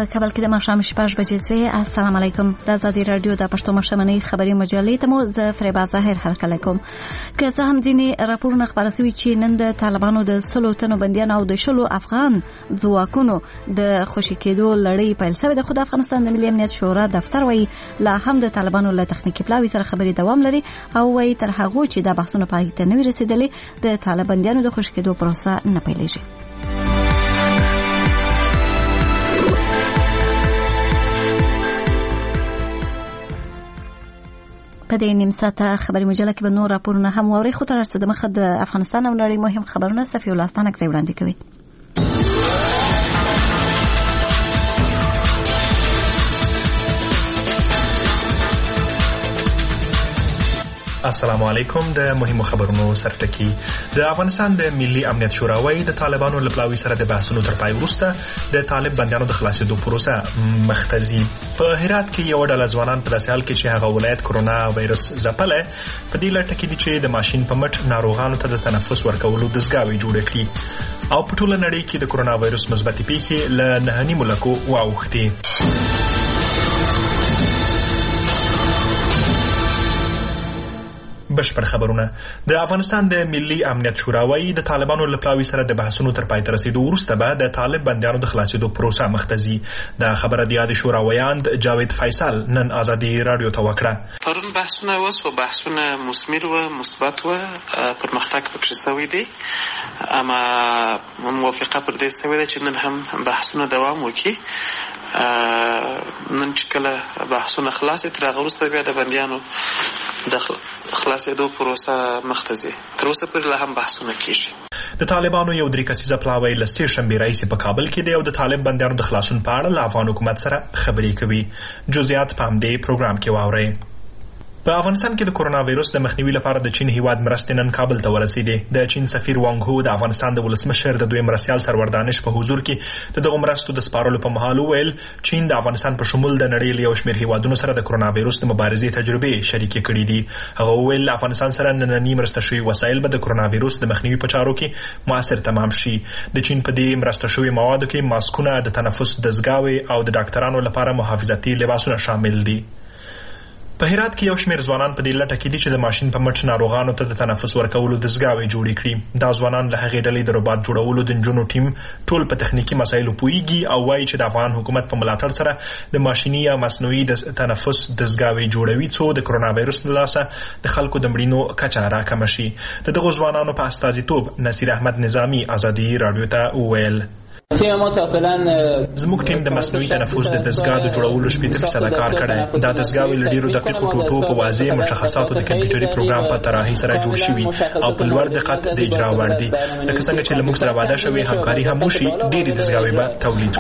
په کابل کې د ماښام 6 بجې سوې. السلام علیکم. د آزادي رادیو د پښتو مشمنۍ خبري مجلې ته مو زه فریبا ظاهر هرکلی کوم. که څه هم ځینې راپورونه خپاره سوي چې نن د طالبانو د 100 تنو بندیانو او د 10 افغان ځواکونو د خوشي کېدو لړۍ پیل شوې ده، خو د افغانستان د ملي امنیت شورا دفتر وایي لا هم د طالبانو له تخنیکي پلاوي سره خبرې دوام لري او وایي تر هغو چې د بحثونو پای ته نه وي رسېدلې د طالب بندیانو د خوشي کېدو پروسه نه پیلېږي. په دې نیم ساعته خبري مجله کې به نور راپورونه هم واورئ، خو تر څو د مخه د افغانستان او نړۍ مهم خبرونه صفي الله ستانک ځای وړاندې کوي. السلام علیکم. د مهمو خبرونو سرټکی. د افغانستان د ملي امنیت شورا وايي د طالبانو له پلاوي سره د بحثونو تر پای وروسته د طالب بندیانو د خلاصېدو پروسه مختزي. په هرات کې یو ډله ځوانان په داسې حال کې چې هغه ولایت کرونا وایرس ځپلی په دې لټه کې دي چې د ماشین په مټ ناروغانو ته د تنفس ورکولو دستګاوې جوړې کړي او په ټوله نړۍ کې د کرونا وایرس مثبتې پیښې له 9 ملکو واوښتې. بشپړ خبرونه. د افغانستان د ملي امنیت شورا وايي د طالبانو له پلاوي سره د بحثونو تر پای ته رسیدو وروسته به د طالب بندیانو د خلاصېدو پروسه مختزي. د خبره د یاد شورا ویاند جاوید فیصل نن آزادي رادیو ته وکړه. پرون بحثونه وسو، بحثونه مثمر و مثبت و پرمختګ پکې شوی دی، اما موافقه پر دې شوی ده چې نن هم بحثونه دوام وکړي. نن چې کله بحثونه خلاص تر هغه وروسته بیا د بندیانو د خلاصېدو پروسه مختزي. تر اوسه پورې لا هم بحثونه کیږي. د طالبانو یو 3 کسیزه پلاوی له سټیشن رئیس په کابل کې دی او د طالب بندیانو د خلاصون په اړه له افغان حکومت سره خبرې کوي. جزئیات په همدې پروګرام کې واورئ. په افغانستان کې د کرونا وایرس د مخنیوي لپاره د چین هیواد مرستې نن کابل ته ورسېدې. د چین سفیر وانګ هو د افغانستان د ولسمشر د دوی مرستیال سرور دانش په حضور کې د دغه مرستو د سپارلو په مهال وویل چین د افغانستان په شمول د نړۍ له یو شمېر هیوادونو سره د کرونا وایرس د مبارزې تجربې شریکې کړي دي. هغه وویل افغانستان سره نننی مرسته شوي وسایل به د کرونا وایرس د مخنیوي په چارو کې موثر تمام شي. د چین په دې مرسته شوي موادو کې ماسکونه، د تنفس دستګاوې او د ډاکټرانو لپاره محافظتي لباسونه شامل دي. په هرات کې یو شمېر ځوانان په دې لټه کې دي چې د ماشین په مټ ناروغانو ته د تنفس ورکولو دستګاوې جوړې کړي. دا ځوانان له هغې ډلې د روباټ جوړولو د نجونو ټیم ټول په تخنیکي مسایلو پوهیږي او وایي چې د افغان حکومت په ملاتړ سره د ماشیني یا مصنوعي د تنفس دستګاوې جوړوي څو د کرونا وایرس له لاسه د خلکو د مړینو کچه راکمه شي. د دغو ځوانانو په استازیتوب نصیر احمد نظامي آزادي رادیو ته وویل زموږ ټیم د مصنوعي تنفس د دستګاه د جوړولو 80% کار کړی. دا دستګاوې له ډېرو دقیقو ټوټو په واضح مشخصاتو د کمپیوټري پروګرام په طراحي سره جوړ شوي او په لوړ دقت د اجرا وړ دي. لکه څنګه چې له موږ سره وعده شوې همکاري هم وشي، ډېرې دستګاوې به تولید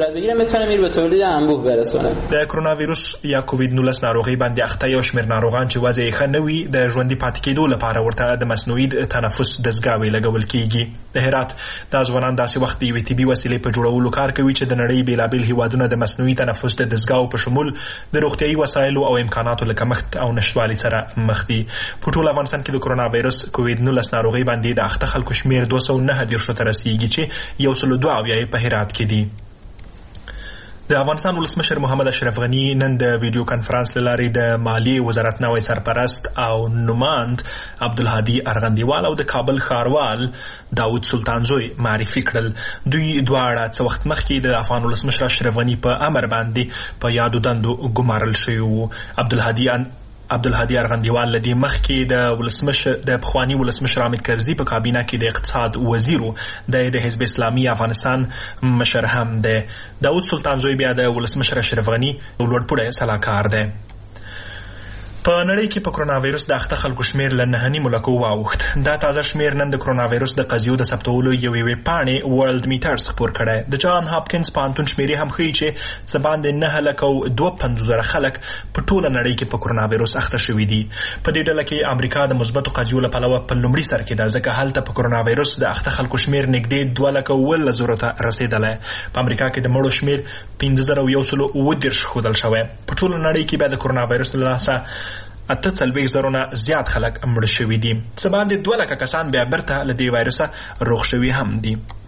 کړو. د کرونا وایرس یا کووید 19 ناروغي باندې اخته یو شمېر ناروغان چې وضع یې ښه نه وي د ژوندي پاتې کېدو لپاره ورته د مصنوعي تنفس دستګاوې لګول کېږي. د هرات دا ځوانان داسې وخت د یوې طبي وسیلې په جوړولو کار کوي چې د نړۍ بیلابیل هیوادونه د مصنوعي تنفس د دستګاو په شمول د روغتیايي وسایلو او امکاناتو له کمښت او نشتوالي سره مخ دي. په ټول افغانستان کې د کرونا وایرس کووید 19 ناروغي باندې د اخته خلکو شمېر 209 ته رسیږي چې 102 په هرات کې دي. د افغانستان ولسمشر محمد اشرف غنی نن د ویډیو کانفرنس له لارې د مالیې وزارت نوی سرپرست او نماند عبدالهادي ارغندیوال او د کابل ښاروال داود سلطانزوی معرفي کړل. دوی دواړه څه وخت مخکې د افغان ولسمشر اشرف غنی په امر باندې په یادو دندو ګمارل شوي وو. عبدالهادي ارغندیوال لدی مخکې د ولسمشر د پخوانی ولسمشر حامد کرزي په کابینه کې د اقتصاد وزیر د حزب اسلامي افغانستان مشر هم دی. داود سلطانزوی بیا د ولسمشر اشرف غنی لوړپوړی سلاکار دی. په نړۍ کې په کرونا وایرس د اخته خلکو شمېر له 9 ملکو واوښت. دا تازه شمېر نن د کرونا وایرس د قضیو د ثبتولو یوې ویبپاڼې ورلد میټرز خپور کړی. د جان هاپکینز پوهنتون شمېرې هم ښیي چې څه باندې 9,52,000 خلک په ټوله نړۍ کې په کرونا وایرس اخته شوي دي. په دې ډله کې امریکا د مثبتو قضیو له پلوه په لومړي سر کې ده، ځکه هلته په کرونا وایرس د اخته خلکو شمېر نږدې 2,17,000 ته رسېدلی. په امریکا کې د مړو شمېر 15,130 ښودل شوی. په ټوله نړۍ کې بیا د کرونا وایرس له لاسه 48,000 نه زیات خلک مړه شوي دي. څه باندې 2 لکه کسان بیا بیرته له دې وایرسه روغ شوي هم دي.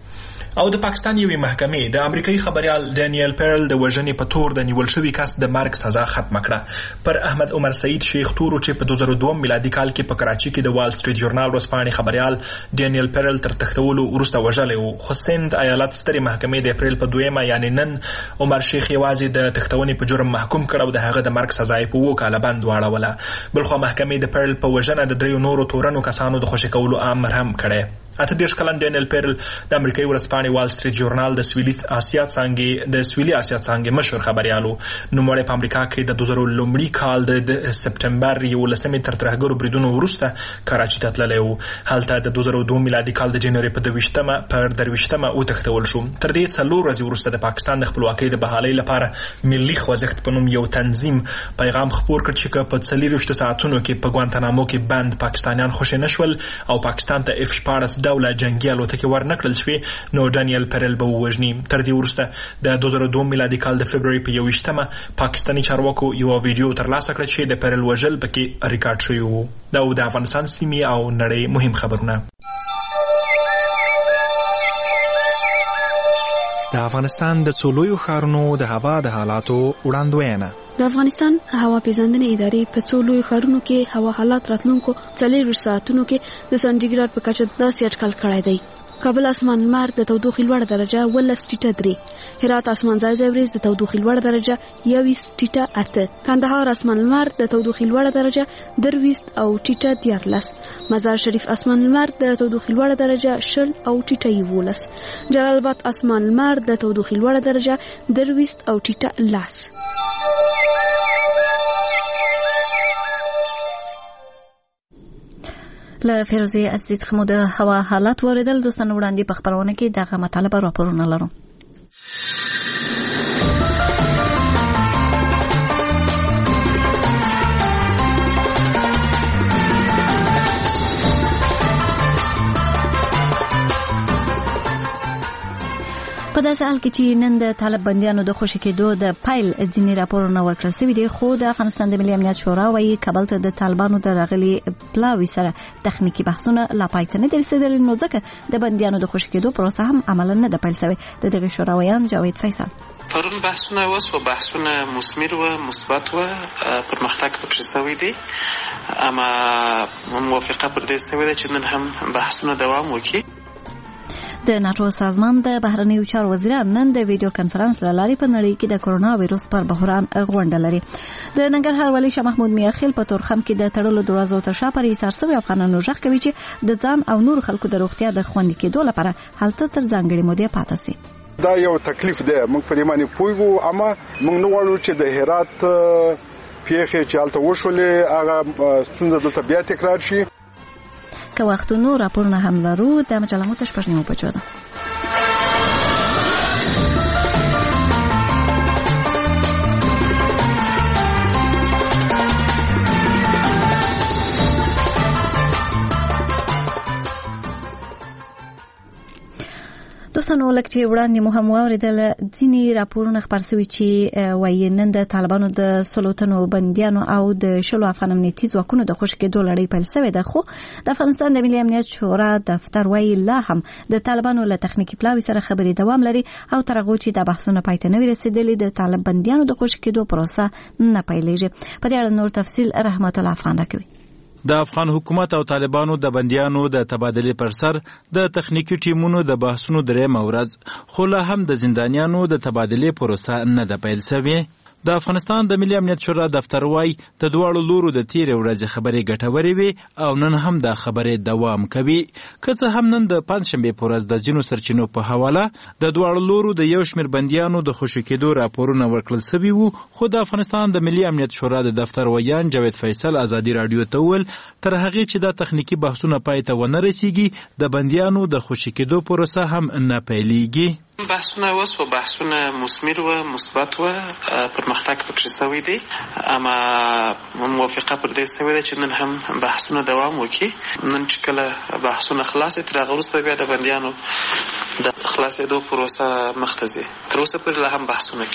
او د پاکستان یوې محکمې د امریکایي خبريال ډانیل پیرل د وژنې په تور د نیول شوي کس د مرګ سزا ختمه کړه. پر احمد عمر سعید شیخ تورو چې په 2002 میلادي کال کې په کراچي کې د وال سټریټ ژورنال ورځپاڼې خبريال ډانیل پیرل تر تختولو وروسته وژلی و. خو سند ایالت سترې محکمې د اپریل په 2 یعنی نن عمر شیخ یوازې د تختونې په جرم محکوم کړ او د هغه د مرګ سزا یې په 2 کاله بند واړوله. بلخو محکمې د پیرل په وژنه د 3 نورو تورنو کسانو د خوشي کولو امر هم کړی. 38 کلن ډانیل پیرل د امریکایي ورځپاڼې وال سټریټ ژورنال د سویلي اسیا څانګې مشهور خبريالو. نوموړی په امریکا کې د 2000 لومړي کال د سپټمبر 11 تر ترهګرو بریدونو وروسته کراچي ته تللی و. هلته د 2002 میلادي کال د جنوري په 22مه وتښتول شو. تر دې 4 ورځې وروسته د پاکستان د خپلواکۍ د بحالۍ لپاره ملي خوځښت په نوم یو تنظیم پیغام خپور کړ چې په 24 ساعتونو کې په ګوانتانامو کې بند پاکستانیان خوشي نشول او پاکستان ته F-14 ډوله جنگي الوتکې ورنکړل شوې نو ډانیل پیرل به ووژني. تر دې وروسته د 2002 میلادي کال د فبروري په 21مه پاکستاني چارواکو یو ویډیو ترلاسه کړ چې د پیرل وژل پکې ریکارډ شوی و. دا د افغانستان سیمې او نړۍ مهم خبرونه. د افغانستان د څو لویو ښارونو د هوا د حالاتو وړاندوینه. د افغانستان هوا پیژندنې ادارې په څو لویو ښارونو کې هوا حالات راتلونکو 40 ساعتونو کې د سانتیګریډ په کچه داسې اټکل کړی دی. کابل اسمان لمر د تودوخې لوړه درجه 12.3، هرات اسمان ځای ځای وریځ د تودوخې لوړه درجه 21.8، کندهار اسمان لمر د تودوخې لوړه درجه 23.14، مزار شریف اسمان لمر د تودوخې لوړه درجه 20.11، جلال آباد اسمان لمر د تودوخې لوړه درجه 23.10. له فیروزی عزیز څخه مو د هوا حالات اوریدل. دوستانو وړاندې په خبرونه کې دغه مطالبه راپورونه لرو. په داسې حال کې چې نن د طالب بندیانو د خوشي کېدو د پایل ځینې راپورونه ورکړل شوي دي، خو د افغانستان د ملي امنیت شورا وايي کابل ته د طالبانو د راغلي پلاوي سره تخنیکی بحثونه لا پای ته نه دي رسیدلي، نو ځکه د بندیانو د خوشي کېدو پروسه هم عملا نه ده پیل شوې. د دغه شورا ویان جاوید فیصل پرون بحثونه وسو، بحثونه مثمر و مثبت و پرمختګ پکې شوی دی، اما موافقه پر دې شوې ده چې نن هم بحثونه دوام وکړي. د ناتو سازمان د بهرنیو چارو وزیران نن د ویډیو کانفرنس له لارې په نړۍ کې د کرونا وایروس پر بحران غونډه لري. د ننګرهار والی شاه محمود میاخیل په تورخم کې د تړلو دروازو تر شا پر ایثار شوی افغانانو ژغ کوي چې د ځان او نور خلکو د روغتیا د خوندي کېدو لپاره هلته تر ځانګړي مودې پاتې شي. دا یو تکلیف دی، موږ په دې باندې پوهیږو، اما موږ نه غواړو چې د هرات پیښې چې هلته وشولې هغه ستونزه دلته بیا تکرار شي. که وختونو راپورونه هم لرو د مجله مو تشپړنیو بچو ده. دوستانو لکه چې وړاندې مو هم واوریدل ځینې راپورونه خبر شوي چې وایي نن د طالبانو د 100 تنو بندیانو او د 10 افغان امنیتي ځواکونو د خوشي کېدو لړۍ پیل شوې ده، خو د افغانستان د ملي امنیت شورا دفتر وایي لا هم د طالبانو له تخنیکی پلاوي سره خبرې دوام لري او تر هغه چې د بحثونو پای ته نه رسیدلي د طالب بندیانو د خوشي کېدو پروسه نه پیلېږي. په دې اړه نور تفصیل رحمت الله افغان راکوي. د افغان حکومت او طالبانو د بندیانو د تبادلې پر سر د تخنیکی ټیمونو د بحثونو درېمه ورځ، خو لا هم د زندانیانو د تبادلې پروسه نه ده پیل شوې. د افغانستان د ملي امنیت شورا دفتر وايي د دواړو لورو د تیرې ورځې خبرې ګټورې وي او نن هم دا خبرې دوام کوي. که څه هم نن د پنځشنبې په ورځ د ځینو سرچینو په حواله د دواړو لورو د یو شمېر بندیانو د خوشي کېدو راپورونه ورکړل شوي وو، خو د افغانستان د ملي امنیت شورا د دفتر ویان جاوید فیصل ازادي رادیو ته وویل تر هغې چې دا تخنیکی بحثونه پای ته ونه رسیږي د بندیانو د خوشي کېدو پروسه هم نه پیلېږي. بحثونه وسو، بحثونه مثمر و مثبت و پرمختګ پکې شوی دی، اما موافقه پر دې شوې ده چې نن هم بحثونه دوام وکړي. نن چې کله بحثونه خلاص تر هغه وروسته بیا د بندیانو د خلاصېدو پروسه مخ ته ځي. تر اوسه پورې لا هم بحثونه کېږي.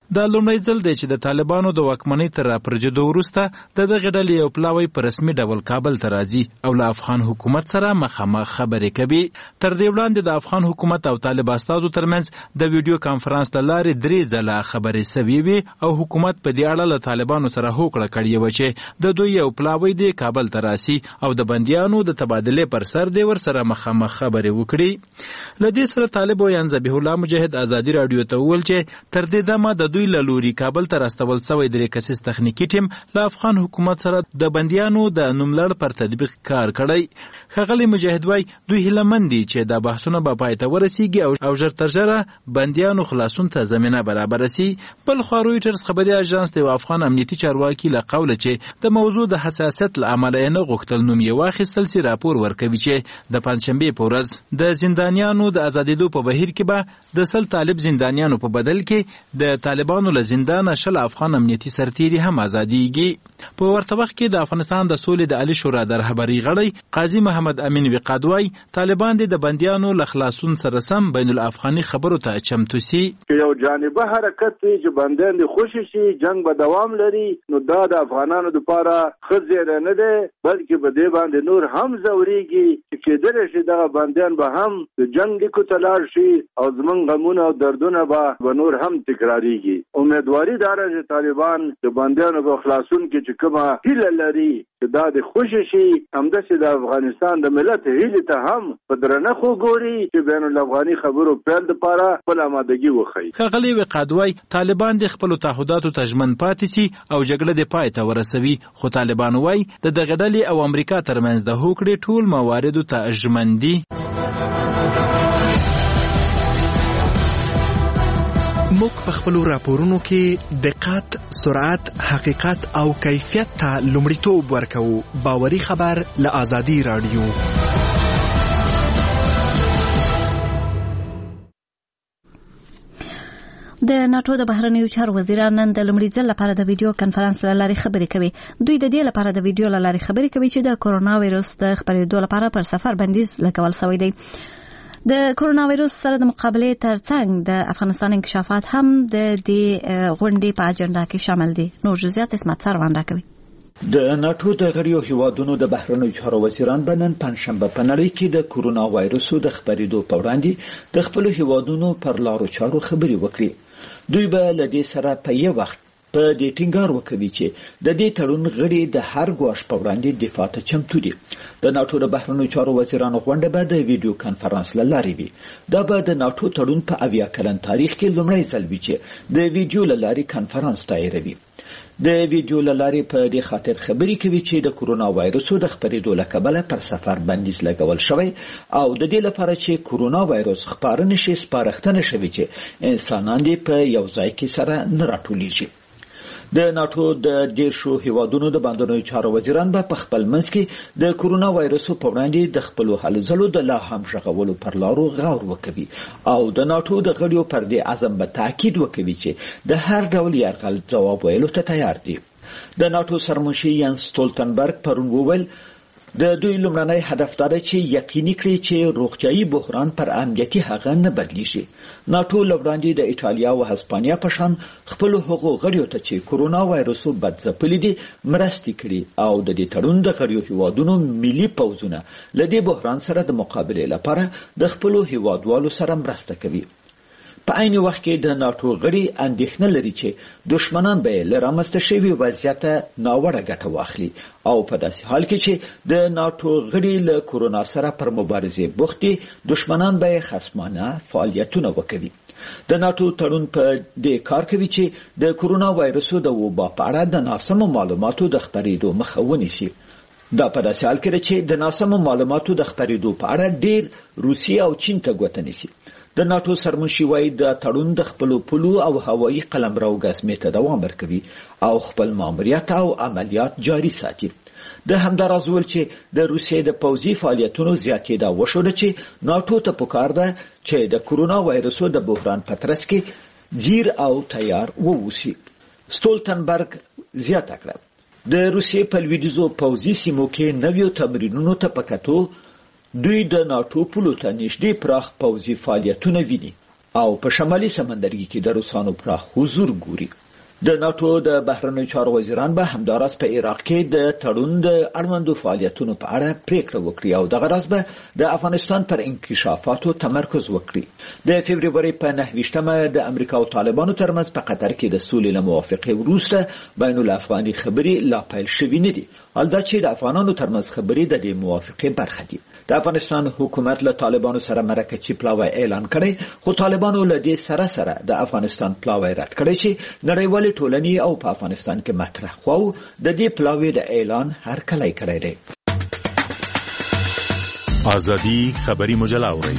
دا لومړی ځل دی چې د طالبانو د واکمنۍ تر راپرځېدو وروسته د دغې ډلې یو پلاوی په رسمي ډول کابل ته راځي او له افغان حکومت سره مخامخ خبرې کوي. تر دې وړاندې د افغان حکومت او طالب استازو ترمنځ د ویډیو کانفرنس له لارې 3 ځله خبرې سوي وي او حکومت په دې اړه له طالبانو سره هوکړه کړې وه چې د دوی یو پلاوی دی کابل ته راسي او د بندیانو د تبادلې پر سر دی ورسره مخامخ خبرې وکړي. له دې سره طالب ویان ذبیح الله مجاهد ازادي راډیو ته وویل چې تر دې دمه د دوی له لوري کابل ته راستول سوی 3 کسیز تخنیکي ټیم له افغان حکومت سره د بندیانو د نوملړ پر تطبیق کار کړی. ښاغلی مجاهد وایي دوی هیلهمند دي چې دا بحثونه به پای ته ورسیږي او ژر تر ژره بندیانو خلاصون ته زمینه برابره سي. بل خوا رویټرز خبري اژانس د افغان امنیتي چارواکي له قوله چې د موضوع د حساسیت له امله یې نه غوښتل نوم یې واخیستل سي راپور ورکوي چې د پنجشنبې په ورځ د زندانیانو د ازادېدو په بهیر کې به د 100 طالب زندانیانو په بدل کې د طالبانو له زندانه 100 افغان امنیتي سرتیري هم ازادېږي. په ورته وخت کې د افغانستان د سولې د عالي شورا د رهبرۍ غړی قاضي محمد امین وقاد وایي طالبان د بندیانو له خلاصون سره سم بین الافغاني خبرو ته چمتو سي. یو جانبه حرکت دی چې بندیان دي خوشي شي جنگ به دوام لري نو دا د افغانانو لپاره خزیره نه ده بلکې به دې باندې نور هم زوريږي چې کېدل شي دغه بندیان به هم د جنگ لیکو تلار شي او زمونږ غمونه او دردونه به نور هم تکراریږي. امیدواري داره چې طالبان د بندیانو په خلاصون کې چې کومه هیله لري چې دا د خوشي شي همداسې د افغانستان د ملت هیله ته هم په درنښت وګوري چې بین الافغاني خبرو پیل لپاره خپل آمادګي وښیي. ښاغلی وقاد وایي طالبان د خپلو تعهداتو ته ژمن پاتې سي او جګړه د پای ته ورسوي خو طالبان وایي د دغې ډلې او امریکا ترمنځ د هوکړې ټول مواردو ته ژمن دي. موږ په خپلو راپورونو کې دقت، سرعت، حقیقت او کیفیت ته لومړیتوب ورکوو. باوري خبر له آزادي راډیو. د ناتو د بهرنیو چارو وزیران نن د لومړي ځل لپاره د ویډیو کانفرنس له لارې خبرې کوي. دوی د دې لپاره د ویډیو له لارې خبرې کوي چې د کورونا وایرس د خپرېدو لپاره پر سفر بندیز لګول شوی دی. د کورونا وایرس سره د مقابلې ترڅنګ د افغانستان انکشافات هم د دې غونډې په اجنډا کې شامل دي. نور جزئیات اسمت سروان راکوي. د ناتو د غړیو هیوادونو د بهرنیو چارو وزیران به نن پنځشنبه په نړۍ کې د کورونا وایرسو د خپرېدو په وړاندې د خپلو هیوادونو پر لارو چارو خبرې وکړي. دوی به له دې سره په یو وخت په دې ټینګار وکوي چې د دې تړون غړي د هر ګواښ په وړاندې دفاع ته چمتو دي. د ناتو د بهرنیو چارو وزیرانو غونډه به د ویډیو کانفرنس له لارې وي. دا به د ناتو تړون په 80 کلن تاریخ کې لومړی ځل وي چې د ویډیو له لارې کانفرنس دایروي. د ویډیو له لارې په دې خاطر خبرې کوي چې د کورونا وایرسو د خپرېدو له کبله پر سفر بندیز لګول شوی او د دې لپاره چې کورونا وایرس خپاره نشي سپارښتنه شوی چې انسانان دې په یو ځای کې سره نه راټولیږي. د ناتو د 10 هیوادونو د باندنیو چارو وزیران به په خپل منځ کې د کورونا وایرسو په وړاندې د خپل حل ځلو د لا هم ژغورلو پر لارو غور وکوي او د ناتو د غړیو پر دې عزم به تاکید وکوي چې د هر ډول یرغل ځواب ویلو ته تیار دي. د ناتو سرمنشي ینس سټولتنبرګ پرون وویل د دوی لومړنی هدف دا دی چې یقیني کړي چې روغتیايي بحران پر امنیتي هغه نه بدلیږي. ناتو لوړاندې د ایټالیا او هسپانیا په شان خپل حقوق غړیو ته چې کورونا وایرسو بد ځپلي دي مرستې کړي او د دې تړون د غړیو هیوادونو ملي پوځونه له دې بحران سره د مقابلې لپاره د خپل هیوادوالو سره مرسته کوي. په عین وخت کې د ناتو غړي اندېښنه لري چې دشمنان به له رامنځته شوي وضعیت ناوړه ګټه واخلي او په داسې حال کې چې د ناتو غړي له کورونا سره پر مبارزې بوخت دي دشمنان به خصمانه فعالیتونه وکوي. د ناتو تړون په دې کار کوي چې د کورونا وایرسو د وبا په اړه د ناسمو معلوماتو د خپرېدو مخه ونیسي. دا په داسې حال کې چې د ناسمو معلوماتو د خپرېدو په اړه ډېر روسیه او چین ته ګوته نیسي. د ناتو سرمنشي وایي د تړون د خپلو پولو او هوایي قلمرو ګزمې ته دوام ورکوي او خپل ماموریت او عملیات جاري ساتي. د همداراز ویل چې د روسیې د پوځي فعالیتونو زیاتېدا وښوده چې ناتو ته پکار ده چې د کورونا وایرسو د بحران په ترڅ کې ځیر او تیار ووسي. سټولتنبرګ زیاته کړه د روسیې په لویدیځو پوځي سیمو کې نویو تمرینونو ته پکاتو دوی د ناتو پولو ته نږدې پراخ پوځي فعالیتونه ویني او په شمالي سمندرګي کې د روسانو پراخ حضور ګوري. د ناتو د بهرنیو چارو وزیران به همداراز په عراق کې د تړون د اړوندو فعالیتونو په اړه پریکړه وکړي او دغه راز به د افغانستان پر انکشافاتو تمرکز وکړي. د فبرवरी په 9 د امریکا او طالبانو ترمنځ په قطر کې د سولې له موافقې وروسته بین الافغاني خبرې لا پیل شوې نه دي. البته چې د افغانانو ترمنځ خبرې د دې موافقې برخه دي. د افغانستان حکومت له طالبانو سره مرکزي پلاوی اعلان کړی، خو طالبانو له دې سره د افغانستان پلاوی رد کړی چې نړیوال ټولنې او په افغانستان کې مطرح خو د دې پلاوی د اعلان هرکلی کړی دی. ازادي خبري مجله اوري.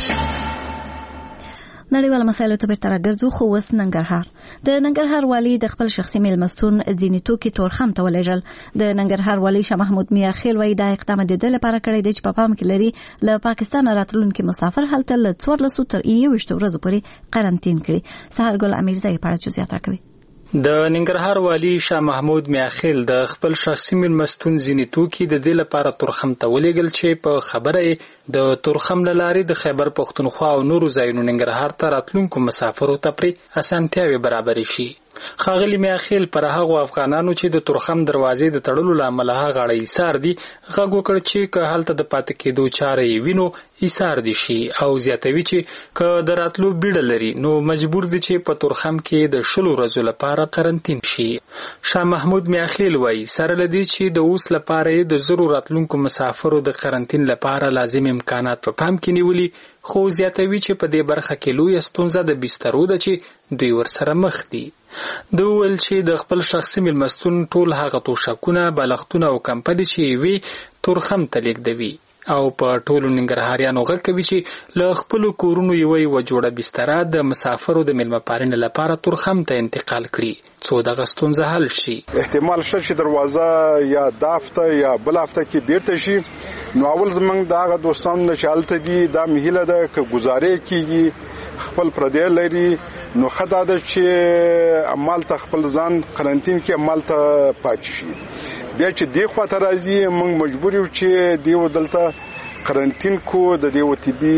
نړیوال مسایلو ته بیرته راګرځو. خو اوس ننګرهار د ننګرهار والي د خپل شخصي میلمستون ځینې توکي تورخم ته ولېږل. د ننګرهار والي شاه محمود میاخیل وایي دا اقدام د دې لپاره کړی دی چې په پام کې لري له پاکستان راتلونکي مسافر هلته له 14 تر 21 ورځې پورې قرنټین کړي. سحر ګل امیرزی په اړه جزئیات راکوي. د ننګرهار والي شاه محمود میاخیل د خپل شخصي میلمستون ځینې توکي د دې لپاره تورخم ته ولېږل چې په خبره د تورخم له لارې د خیبر پښتونخوا او نورو ځایونو ننګرهار ته راتلونکو مسافرو ته پرې اسانتیاوې برابرې شي. ښاغلي میاخیل پر هغو افغانانو چې د تورخم دروازې د تړلو له امله هغه اړه ایثار دي غږ وکړ چې که هلته د پاتې کېدو چاره یې وینو ایثار دي شي، او زیاتوي چې که د راتلو بیړه لري نو مجبور دي چې په تورخم کې د 10 ورځو لپاره قرنټین شي. شاه محمود میاخیل وایي سره لدی چې د اوس لپاره د زرو راتلونکو مسافرو د قرنټین لپاره لازم امکانات په پام کې نیولي، خو زیاتوي چې په دې برخه کې لوی ستونزه د بسترو ده چې دوی ورسره مخ دي. د ویل چې د خپل شخصي میلمستون ټول هغه توشکونه، بالښتونه او کمپلې چې وي تورخم ته لیږدوي او په ټولو ننګرهاریانو غږ کوي چې له خپلو کورونو یوه جوړه بستره د مسافرو د میلمه پالنې لپاره تورخم ته انتقال کړي څو دغه ستونزه حل شي. احتمال شته چې دروازه یا دافته یا بل هفته کې بیرته شي. نو اول زمنګ دا هغه دوستان چې هلته دي دا مهیله ده که گزارې کیږي خپل پردی لري نو خدا ده چې عمل ته خپل ځان قرنټین کې عمل ته پاتې شي. بیا چې دی خوا ته راځي موږ مجبور یو چې دیو دلته قرنټین کو د دیو طبي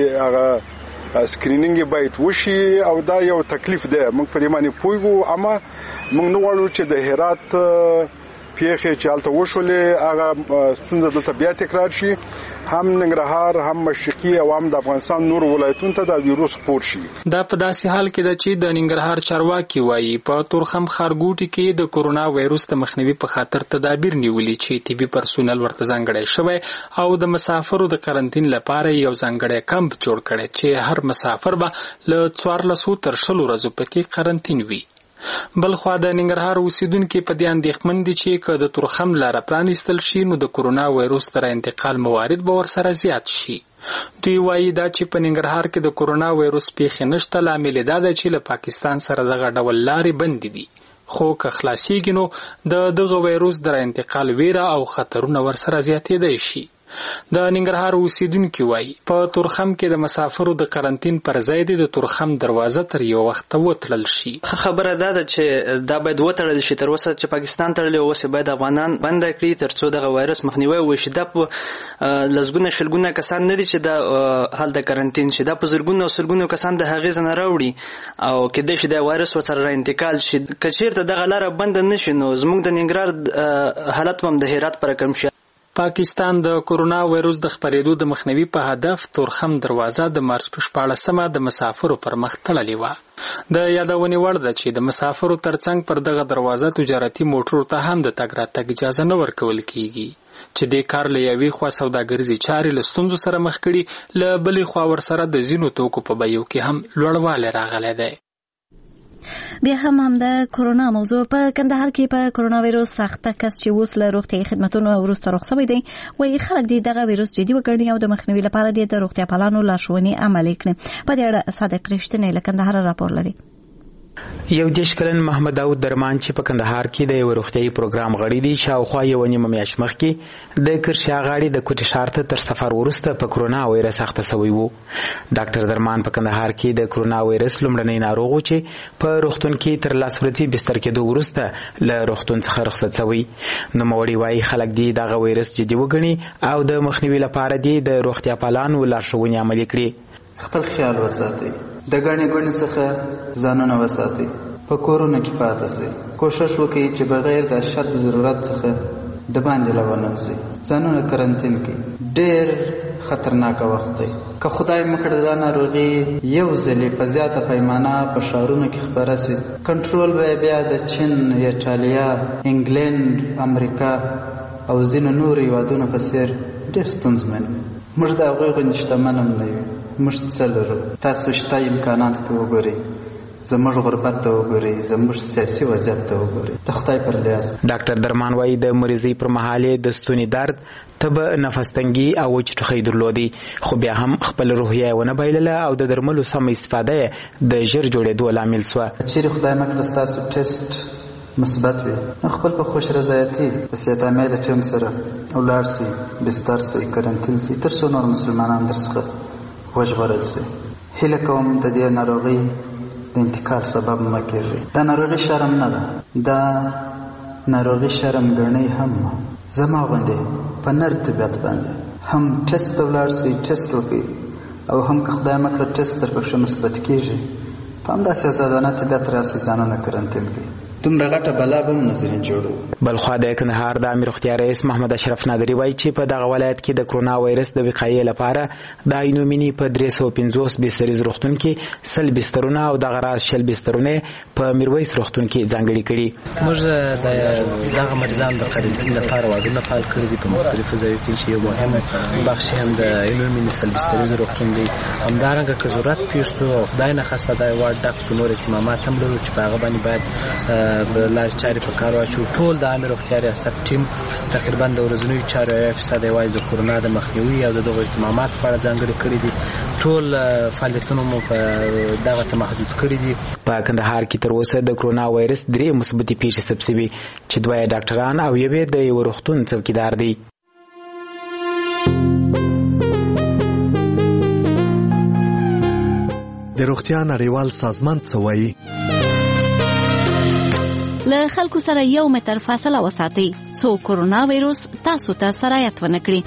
هغه سکرینینګ باید وشي او دا یو تکلیف ده. موږ په دې باندې پوهیږو اما موږ نه غواړو چې د هرات پیښې چې هلته وشولې هغه ستونزه دلته بیا تکرار شي. هم ننګرهار هم مشرقي او هم د افغانستان نور ولایتونو ته د ویروس خپور شي. دا په داسې حال کې ده چې د ننګرهار چارواکي وایي په تورخم ښارګوټي کې د کورونا وایروس د مخنیوي په خاطر تدابیر نیولي چې طبي پرسونل ورته ځانګړی شوی او د مسافرو د قرنټین لپاره یو ځانګړی کمپ جوړ کړی چې هر مسافر به له 14 تر 10 ورځو پکې قرنټین وي. بلخوا د ننګرهار اوسیدونکو په دې اندېښمن دي چې که د تورخم لاره پرانیستل شي نو د کورونا وایروس تر انتقال موارد به ورسره زیات شي. دوی وایي دا چې په ننګرهار کې د کورونا وایروس پیښې نشته لامل دا ده چې له پاکستان سره دغه ډول لارې بندې دي، خو که خلاصیږي نو د دغه وایروس در انتقال ویره او خطرونه ورسره زیاتېدای شي. د ننګرهار اوسیدونکو وایي په تورخم کې د مسافرو د قرنټین پر ځای د تورخم دروازه تر یو وخت وتړل شي. خبره ده چې دا باید وتړل شي تر اوسه چې پاکستان تړلی اوس باید افغانان بند کړي تر څو دغه وایرس مخنیوي وشي. دا په لزګونه شلګونه کسان نه دي چې دا حال د قرنټین شي، دا په زرګونو او سلګونو کسان د هغې ځنه راوړي او کېدای شي دا وایرس ورسره انتقال شي. که چېرته دغه لاره بنده نه شي نو زموږ د ننګرهار حالت هم د هرات پر کم شي. پاکستان د کورونا وایروس د خپرېدو د مخنیوي په هدف تورخم دروازه د مارچ په 14مه د مسافرو پر مخ تړلې وه. د یادونې وړ ده چې د مسافرو ترڅنګ پر دغه دروازه تجارتي موټرو ته هم د تګ راتګ اجازه نه ورکول کیږي چې د کار له یوې خوا سوداګریزي چارې له ستونزو سره مخ کړي، له بلې خوا ورسره د ځینو توکو په بیو کې هم لوړوالی راغلی دی. بیا هم د کورونا موضوع په کندهار کې په کورونا وایروس سخته کس چې اوس له روغتیايي خدماتونو وروسته رخصت شوی دی وایي خلک دغه وایروس جدي وګڼي او د مخنیوي لپاره د روغتیا پالانو لارښوونې عملي کړي. په دې اړه صادق رښتینی له کندهار راپور لري. یو دیش کلن محمد داود درمان چې په کندهار کې د یو روغتیايي پروګرام غړي دي شاوخوا یو نیمه میاشت مخکې د کرشا غاړي د کوټې ښار ته تر سفر وروسته په کورونا وایرس اخته شوی وو. ډاکټر درمان په کندهار کې د کورونا وایرس لومړنی ناروغ چې په روغتون کې تر لاس ورځې بستر کېدو وروسته له روغتون څخه رخصت شوی. نو موړي وايي خلک دي دغه وایرس جدي وګڼي او د مخنیوي لپاره دي د روغتیا پالانو لارښوونې عملي کړي. خپل خیال وساتئ، د ګڼې ګوڼې څخه ځانونه وساتئ، په کورونو کې پاتې شئ، کوشش وکړئ چې بغیر د اشد ضرورت څخه د باندې لاونه وځئ، ځانونه کرنټین کړئ. ډېر خطرناک وخت دی. که خدای مکړه دا ناروغي یو ځلې په زیاته پیمانه په ښارونو کې خپره شي، کنټرول به بیا د چین، ایټالیا، انګلند، امریکا او ځینو نورو هیوادونو په څېر ډېر ستونزمن وي. موږ د هغوی غوندې شتمن هم نه یو. موږ څه لرو؟ تاسو شته امکاناتو ته وګورئ، زموږ غربت ته وګورئ، زموږ سیاسي وضعیت ته وګورئ. د خدای پر لیاس. ډاکټر درمان وایي د مریضۍ پر مهال د ستوني درد، تبه، نفس تنګي او وچ ټوخی درلودي، خو بیا هم خپل روحیه ونه بایلله او د درملو سمه استفاده د ژر جوړېدو لامل سوه. چیرې خدای مکړه ستاسو ټیسټ مثبت وي، نو خپل په خوش رضایتي په صحتامې د ټیم سره ولاړ سئ، بستر سئ، کرنټین سئ، تر څو نور مسلمانان درڅخه وژغورل سي. هیله کوم د دې ناروغۍ د انتقال سبب مه کېږئ. دا ناروغي شرم نه ده، دا ناروغي شرم ګڼئ هم. زما غوندې په نر طبیعت باندې هم ټیسټ ته ولاړ سئ، ټیسټ وکړئ، او هم که خدای مکړه ټیسټ درپکښې مثبت کېږي، په همداسې ازادانه طبیعت راسئ، ځانونه کرنټین کړئ. دومره غټه بلا به هم نظرین جوړو. بلخوا د کندهار د عامې روغتیا رئیس محمد اشرف نادري وایي چې په دغه ولایت کې د کرونا وایرس د وقایې لپاره د عینومیني په 350 بستریز روغتون کې 100 بسترونه او دغه راز 60 بسترونه په میرویس روغتون کې ځانګړي کړي. موږ د دغه مریضانو د قرنطین لپاره واردونه فعال کړي دي په مختلفو ځایو کې چې یو مهم بخش هم د عینومیني 100 بستریز روغتون دی. همدارنګه که ضرورت پیښ شو او خدای نخواسته دا وارډ ډک شو، نور اهتمامات هم لرو چې په هغه باندې باید لارې چارې په کار واچو. ټول د عامې روغتیا ریاست ټیم تقریبا د ورځنیو چارو 1% یوازې د کورونا د مخنیوي او د دغو اهتماماتو په اړه ځانګړي کړي دي. ټول فعالیتونه مو په دغه ته محدود کړي دي. په کندهار کې تر اوسه د کرونا وایرس 3 مثبتې پیښې ثبت شوي چې 2 ډاکټران او 1 د یو روغتون څوکیدار دي. د روغتیا نړیوال سازمان څه وایي؟ له خلکو سره 1 متر فاصله وساتئ څو کرونا وایرس تاسو ته سرایت ونه کړي.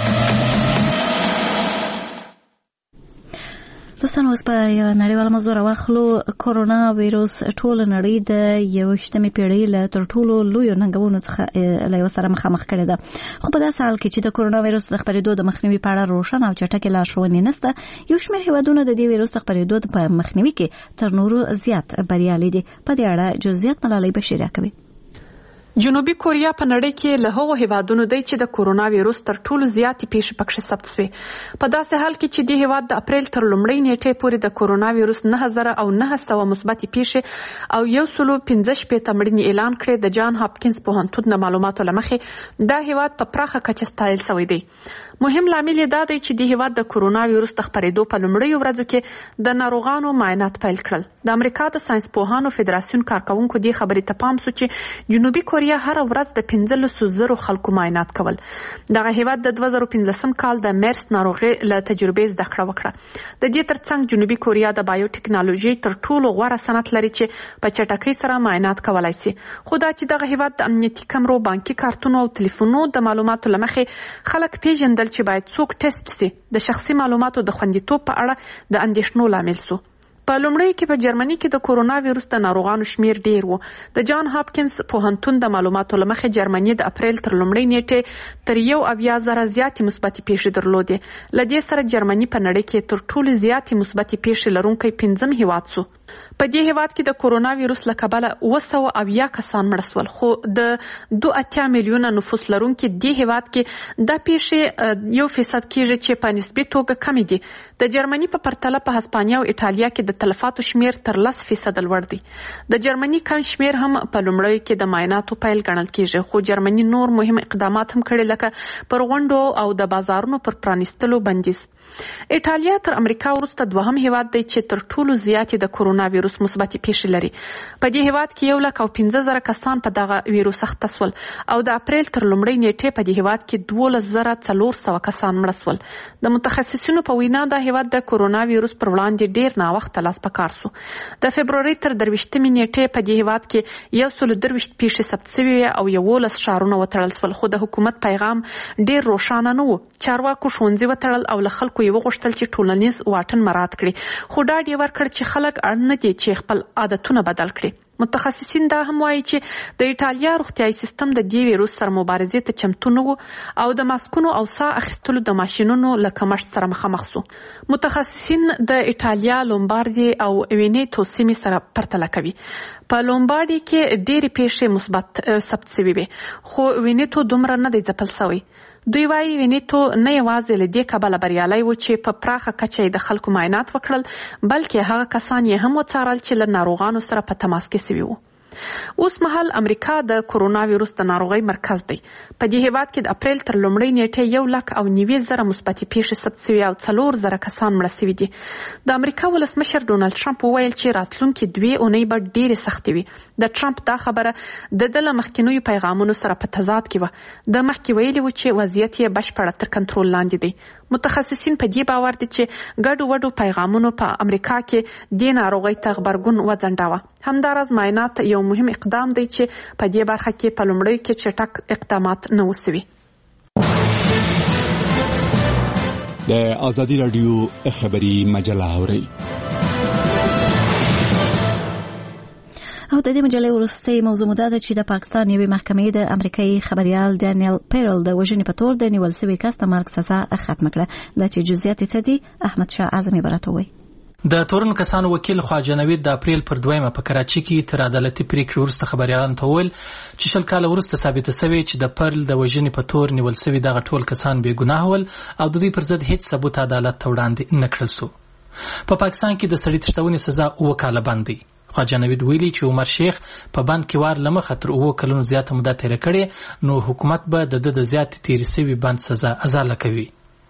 دوستان اوس په نړیواله موضوع راواخلو. کرونا وایرس ټول نړۍ د 21مې پیړۍ له تر ټولو لویو ننګونو څخه له یو سره مخامخ کړې ده. خو په داسې حال کې چې د کرونا وایرس د خپرېدو د مخنیوي په اړه روښانه او چټکې لارښوونې نشته، یو شمېر هیوادونه د دې وایرس د خپرېدو په مخنیوي کې تر نورو زیات بریالي دي. په دې اړه جزئیات ملالۍ بشیر راکوي. جنوبي کوریا په نړۍ کې له هغو هیوادونو دی چې د کرونا وایرس تر ټولو زیاتې پیښې پکښې ثبت شوې. په داسې حال کې چې د هیواد د اپریل تر لومړۍ نیټې پورې د کرونا وایرس 9900 مثبتې پیښې او 115 مړینې اعلان کړې. د جان هاپکینز پوهنتون د معلوماتو له مخې دا هیواد په پراخه کچه ستایل شوی دی. مهم لامل یې دا دی چې د هیواد د کرونا وایرس د خپرېدو په لومړیو ورځو کې د ناروغانو معاینات پیل کړل. د امریکا د ساینس پوهانو فدراسیون کارکونکو دې خبرې ته پام سو چې جنوبي کوریا هر ورځ د 15,000 خلکو معاینات کول. دغه هیواد د 2015 کال د مارس ناروغي له تجربې زده کړه وکړه. د دې ترڅنګ جنوبي کوریا د بایوټیکنالوژي تر ټولو غوره صنعت لري چې په چټکۍ سره معاینات کولای شي. خو دا چې دغه هیواد د امنیتي کمرو، بانکي کارتونو او ټلیفونو د معلوماتو له مخې خلک پیژندل چې باید څوک ټیسټ شي، د شخصي معلوماتو د خوندیتوب په اړه د اندېښنو لامل شو. په لومړیو کې په جرمني کې د کرونا وایرس د ناروغانو شمیر ډیر و. د جان هاپکینز پوهنتون د معلوماتو له مخې جرمني د اپریل تر لومړۍ نیټې تر 1,000 زیاتې مثبتې پیښې درلودې. له دې سره جرمني په نړۍ کې تر ټولو زیاتې مثبتې پیښې لرونکی 5م هیواد شو. په دې هیواد کې د کرونا وایرس له کبله 200 کسان مړه شول، خو د 2.8 میلیونه نفوس لرونکي دې هیواد کې دا پیښې 1% کېږي چې په نسبي توګه کمې دي. د جرمني په پرتله په هسپانیا او ایټالیا کې د تلفاتو شمیر تر 10% لوړ دی. د جرمني کم شمیر هم په لومړیو کې د معایناتو پیل ګڼل کېږي، خو جرمني نور مهم اقدامات هم کړي لکه پر غونډو او د بازارونو پر پرانیستلو بندیز. ایټالیا تر امریکا وروسته 2م هیواد دی چې تر ټولو زیاتې د کرونا وایرس مثبتې پیښې لري. په دې هیواد کې 1,15,000 کسان په دغه وایرس اخته شول او د اپریل تر لومړۍ نیټې په دې هیواد کې 12,400 کسان مړه شول. د متخصصینو په وینا دا هیواد د کرونا وایرس پر وړاندې ډیر ناوخته لاس په کار شو. د فبروري تر 23مې نیټې په دې هیواد کې 123 پیښې ثبت شوې او 11 ښارونه وتړل شول، خو د حکومت پیغام ډیر روښانه نه و. چارواکو ښوونځي وتړل او له خلکو خلکو یې وغوښتل چې ټولنیز واټن مراعات کړي، خو ډاډ یې ورکړ چې خلک اړ نه دي چې خپل عادتونه بدل کړي. متخصصین دا هم وایي چې د ایټالیا روغتیايي سیستم د دې ویروس سره مبارزې ته چمتو نه و او د ماسکونو او ساه اخیستلو د ماشینونو له کمښت سره مخامخ شو. متخصصین د ایټالیا لومباردي او وینیتو سیمې سره پرتله کوي. په لومباردي کې ډېرې پیښې مثبت ثبت شوي وي، خو وینیتو دومره نه دی ځپل شوی. دوی وايي وینیتو نه یوازې له دې کبله بریالی و چې په پراخه کچه یې د خلکو معاینات وکړل، بلکې هغه کسان یې هم وڅارل چې له ناروغانو سره په تماس کې شوي وو. اوس مهال امریکا د کرونا ویروس د ناروغۍ مرکز دی. په دې هیواد کې د اپریل تر لومړۍ نیټې 1,90,000 مثبتې پیښې ثبت شوي او 4,000 کسان مړه شوي دي. د امریکا ولسمشر ډونالډ ټرمپ وویل چې راتلونکي 2 اونۍ به ډېرې سختې وي. د ټرمپ دا خبره د له مخکینیو پیغامونو سره په تضاد کې و. د مخکې ویلي و چې وضعیت یې بشپړه تر کنټرول لاندې دی. متخصصین په دې باور دي چې ګډو وډو پیغامونو په امریکا کې د ناروغۍ ته غبرګون وځنډاوه. همداراز معاینات یو مهم اقدام دی چې په دې برخه کې په لومړیو کې چټک اقدامات نه وسوي. د آزادی رادیو خبری مجله اورئ. او د دې مجلې وروستۍ موضوع ده چې د پاکستان یوې محکمې د امریکایي خبريال ډانیل پیرل د وژنې په تور د نیول شوي کس د مرګ سزا ختم کړه. دا چې جزئیات یې څه دي احمد شاه اعظمي براتوي. د تورن کسانو وکیل خواجه نوید د اپریل پر 2 په کراچي کې تر عدالتي پریکړې وروسته خبريالانو ته وویل چې 10 کاله وروسته ثابته شوې چې د پیرل د وژنې په تور نیول شوي دغه ټول کسان بې ګناه ول او د دوی پر ضد هیڅ ثبوت عدالت ته وړاندې نه کړل شو. په پاکستان کې د سړي تښتونې سزا 9 کاله بند دی. خواجه نوید ویلي چې عمر شیخ په بند کې وار لمخه تر 9 کلونو زیاته موده تیر کړي، نو حکومت به د زیات تیر سوي بند سزا ازاله کوي.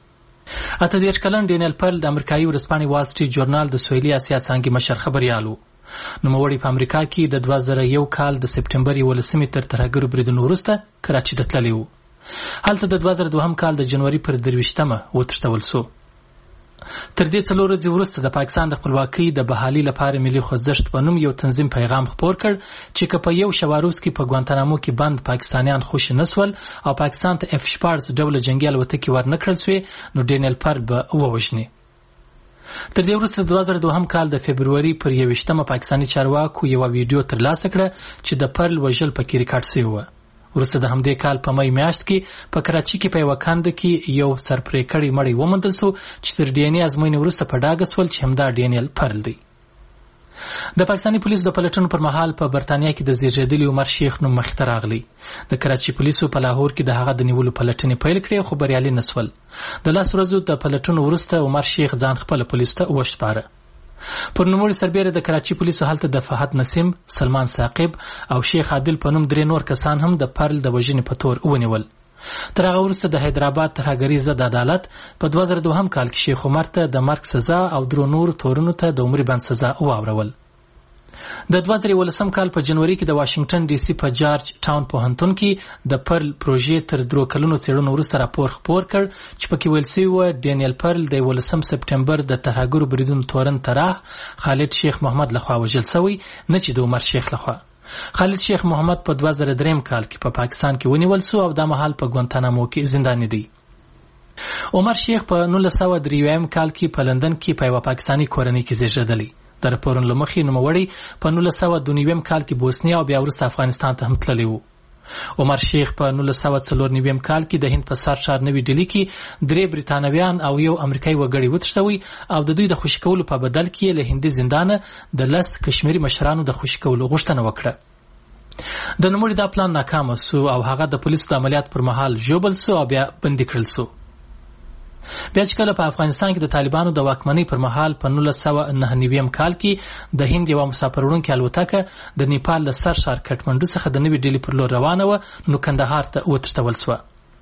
18 کلن ډینیل پیرل د امریکایي ورځپاڼې وال سټریټ جورنال د سویلي اسیا څانګې مشر خبريالو. نوموړی په امریکا کې د 2001 کال د سپټمبر 11 تر ترهګرو بریدونو وروسته کراچي ته تللی و. هلته د 2002 کال د جنوري پر 23 وتښتول شو. تر دې 4 ورځې وروسته د پاکستان د خپلواکۍ د بحالي لپاره ملي خوځښت په نوم یو تنظیم پیغام خپور کړ چې که په یو شواروس کې په ګوانتانامو کې بند پاکستانیان خوشي نسول او پاکستان ته F-14 ډول جنگي الوتکې ورنکړل شوې، نو ډینیل پیرل به ووژني. تر دې وروسته 2002 کال د فبروري پر 21 پاکستاني چارواکو یو ویډیو ترلاسه کړه چې د پیرل وژل پکې ریکارډ شوی و. وروسته د همدې کال په مې میاشت کې په کراچي کې په یو کند کې یو سرپرې کړی ومندل شو چې تر ډي ان اې ازموینې وروسته په ډاګه سول چې همدا ډینیل پیرل دی. د پاکستاني پولیسو د پلټنو پر مهال په برتانیا کې د زیږیدلي عمر شیخ نوم مخې ته راغلی. د کراچي پولیسو په لاهور کې د هغه د نیولو پلټنې پیل کړې، خو بریالي نسول. د 10 ورځو د پلټنو وروسته عمر شیخ ځان خپل پولیسو ته وشپاره. پر نوموړي سربېره د کراچي پولیسو هلته د فهد نسیم، سلمان ثاقب او شیخ عادل په نوم 3 نور کسان هم د پیرل د وژنې په تور ونیول. تر هغه وروسته د حیدرآباد ترهګري ضد عدالت په 2002 کال کې شیخ عمر ته د مرګ سزا او 3 نور تورونو ته د عمري بند سزا واورول. د 2011 کال په جنوري کې د واشنگټن ډي سي په جارج ټاون پوهنتون کې د پیرل پروژې تر 3 کلونو څېړنو وروسته راپور خپور کړ چې پکې ویل شوی و ډینیل پیرل د 11 سپټمبر د ترهګرو بریدونو تورن طرح خالد شیخ محمد لخوا وژل شوی، نه چې د عمر شیخ لخوا. خالد شیخ محمد په 2003 کال کې په پاکستان کې ونیول شو او د مهال په ګوانتانامو کې زنداني دی. عمر شیخ په 1993 کال کې په لندن کې په یو پاکستاني کورنۍ کې زیږیدلی. د راپورونو لمخې نوموړی په 1992 کال کې بوسنیا او بیا وروسته افغانستان ته هم تللی و. عمر شیخ په 1994 کال کې د هند په سر ښار نوي ډیلي کې 3 بریتانویان او یو امریکایي وګړي وتښتوي او د دوی د خوشي کولو په بدل کې له هندي زندانه د 10 کشمیري مشرانو د خوشي کولو غوښتنه وکړه. د نوموړي دا پلان ناکام شو او هغه د پولیسو د عملیات پر مهال ژوبل شو او بیا بندي کړل شو. بیا چې کله په افغانستان کې د طالبانو د واکمنۍ پر مهال په 1999 کال کې د هند یو مسافروړونکې الوتکه د نیپال له سر ښار کټمنډو څخه د نوي ډیلي پر لور روانه وه، نو کندهار ته وتښتول شوه.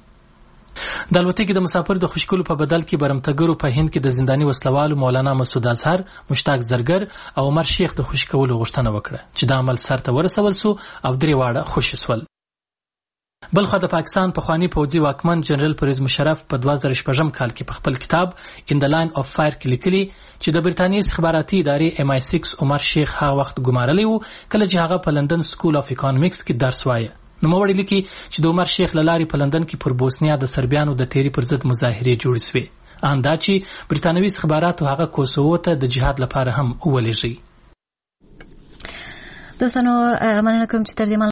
د الوتکې د مسافرو د خوشي کولو په بدل کې برمتګرو په هند کې د زنداني وسلوالو مولانا مسعود اظهر، مشتاق زرګر او عمر شیخ د خوشي کولو غوښتنه وکړه چې دا عمل سر ته ورسول شو او 3 واړه خوشي شول. بلخو د پاکستان پخوانی پوځي واکمن جنرال پرویز مشرف په 2016 کال کې په خپل کتاب ان د لاین اف فایر کې لیکلي چې د برتانیې استخباراتي ادارې MI6 عمر شیخ هغه وخت ګمارلی و کله چې هغه په لندن سکول اف اکونومکس کې درس وایه. نوموړی لیکي چې د عمر شیخ للاري په لندن کې پر بوسنیا د سربیانو د تیری پر ضد مظاهرې جوړې شوې. همدا چې برتانوي استخباراتو هغه کوسوو ته د جهاد لپاره هم ولېږي. دوستانو مننه کوم چې تر دې